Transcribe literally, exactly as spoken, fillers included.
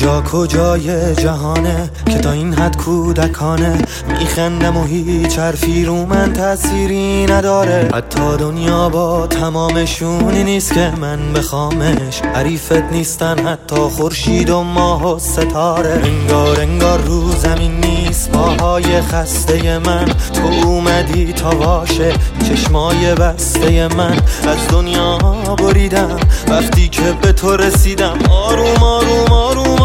اینجا کجای جهانه که تا این حد کودکانه میخندم و هیچ حرفی رو من تأثیری نداره. حتی دنیا با تمامشونی نیست که من بخوامش، حریفت نیستن حتی خورشید و ماه و ستاره. انگار انگار رو زمین نیست پاهای خسته من، تو اومدی تا واشه چشمای بسته من. از دنیا بریدم وقتی که به تو رسیدم، آروم آروم آروم